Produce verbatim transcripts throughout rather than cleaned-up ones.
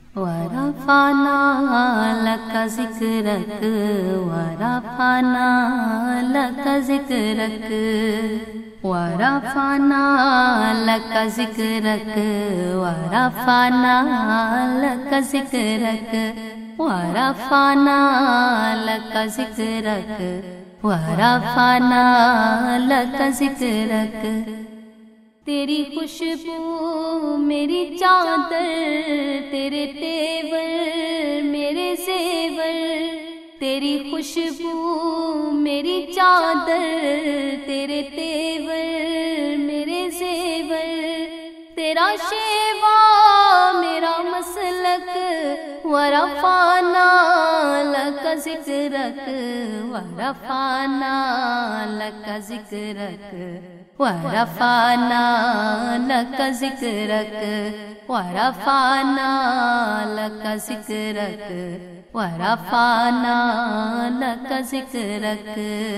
ورفعنا لك ذكرك ورفعنا لك ذكرك ورفعنا لك ذكرك ورفعنا لك ذكرك ورفعنا لك ذكرك ورفعنا لك ذكرك تیری خوشبو میری چادر، تیرے تیور میرے زیور، تیری خوشبو میری چادر، تیرے تیور میرے زیور، تیرا شیوا میرا مسلک، ورفعنا لک ذکرک ورفعنا لک ذکرک ورفعنا لك ذكرك ورفعنا لك ذكرك ورفعنا لك ذكرك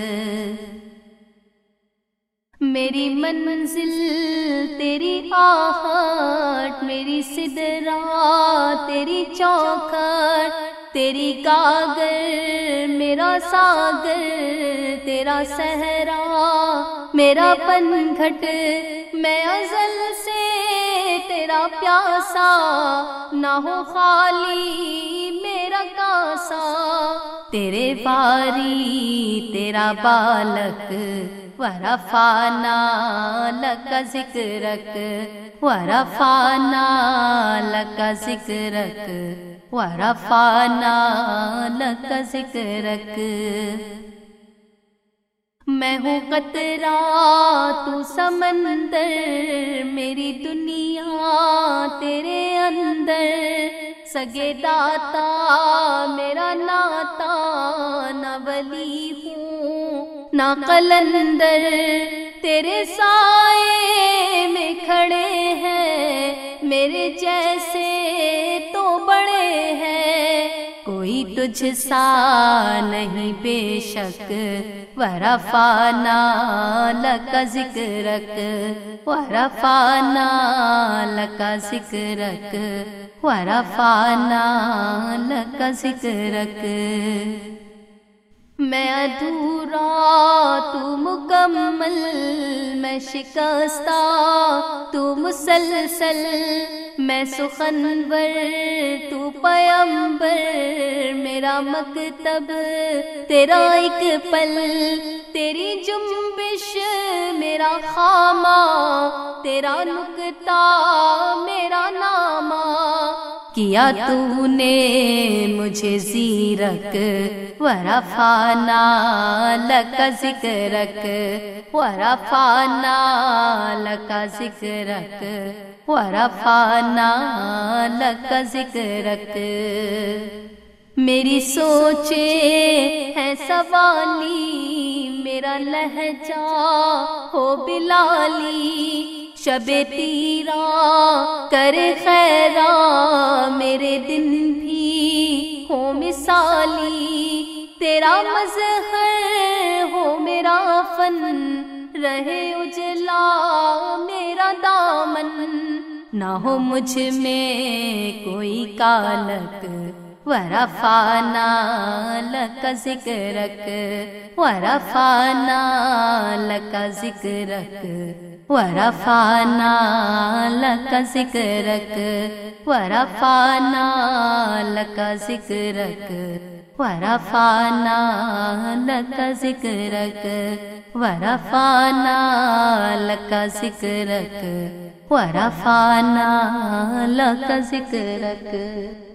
میری منزل تیری آہٹ، میری سدرا تیری چوکھٹ، تیری گاگر میرا ساگر، تیرا صحرا میرا پنگھٹ، میں ازل سے تیرا پیاسا، نہ ہو خالی میرا کاسا، تیرے واری تیرا بالک، ورفعنا لك ذكرك ورفعنا لك ذكرك ورفعنا لك ذكرك میں ہوں قطرہ تو سمندر، میری دنیا تیرے اندر، سگے داتا میرا ناتا، نہ ولی ہوں نہ قلندر، تیرے سائے میں کھڑے ہیں میرے جیسے تو بڑے ہیں، کوئی تجھ سا نہیں بے شک، ورفعنا لك ذكرك ورفعنا لك ذكرك ورفعنا لك ذكرك میں ادھورا تو مکمل، میں شکستہ تو مسلسل، میں سخنور تو پیمبر، میرا مکتب تیرا ایک پل، تیری جنبش میرا خامہ، تیرا نکتہ میرا نامہ، کیا تو نے مجھے زیرک، ورفعنا لك ذكرك ورفعنا لك ذكرك ورفعنا لك ذكرك میری سوچیں ہیں سوالی، میرا لہجہ ہو بلالی، شب تیرا کر خیرا، میرے دن بھی ہو مثالی، تیرا مظہر ہو میرا فن، رہے اجلا میرا دامن، نہ ہو مجھ میں کوئی کالک، ورفعنا لك ذكرك ورفعنا لك ذكرك ورفعنا لك ذكرك ورفعنا لك ذكرك ورفعنا لك ذكرك ورفعنا لك ذكرك ورفعنا لك ذكرك